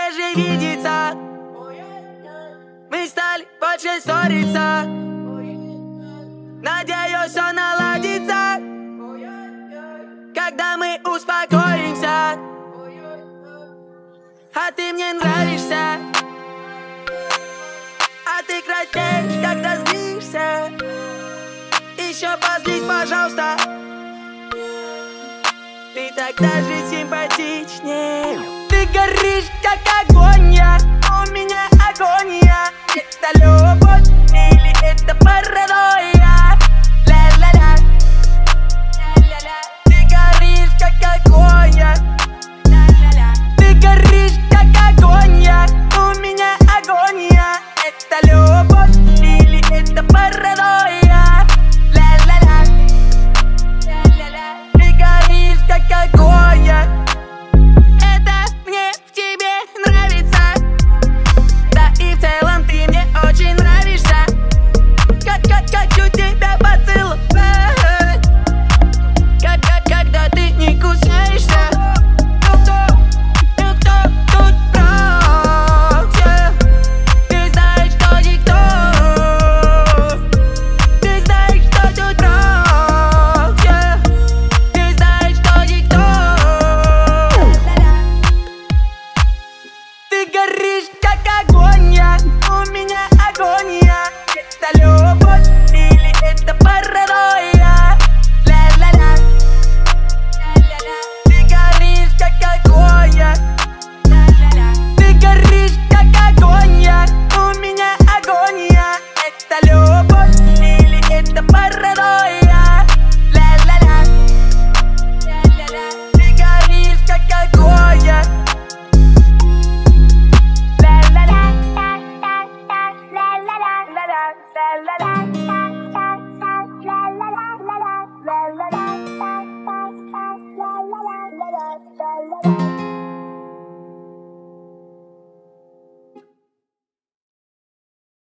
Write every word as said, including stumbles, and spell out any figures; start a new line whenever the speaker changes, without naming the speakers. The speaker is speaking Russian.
реже видеться. Мы стали больше ссориться. Надеюсь, все наладится, когда мы успокоимся. А ты мне нравишься, а ты краснеешь, когда злишься. Еще позлись, пожалуйста. Ты так даже симпатичнее. Ты горишь, как огонь, я. У меня агония. Это любовь или это паранойя? Ля-ля-ля, ля-ля-ля. Ты горишь, как огонь, я. Ля-ля-ля. Ты горишь, как огонь, я. У меня агония. Это любовь или это паранойя? Ля-ля-ля, ля-ля-ля. Ты горишь, как огонь, я. Это мне в тебе нравится. Да и в целом ты мне очень нравишься. Как, как, хочу тебя поцеловать. Как, как, когда ты не кусаешься. Кто, кто, кто тут против? Ты знаешь, что никто. Ты знаешь, что тут против. Ты знаешь, что никто. Ты горишь, как огонь, я. У меня агония. Это любовь или это паранойя?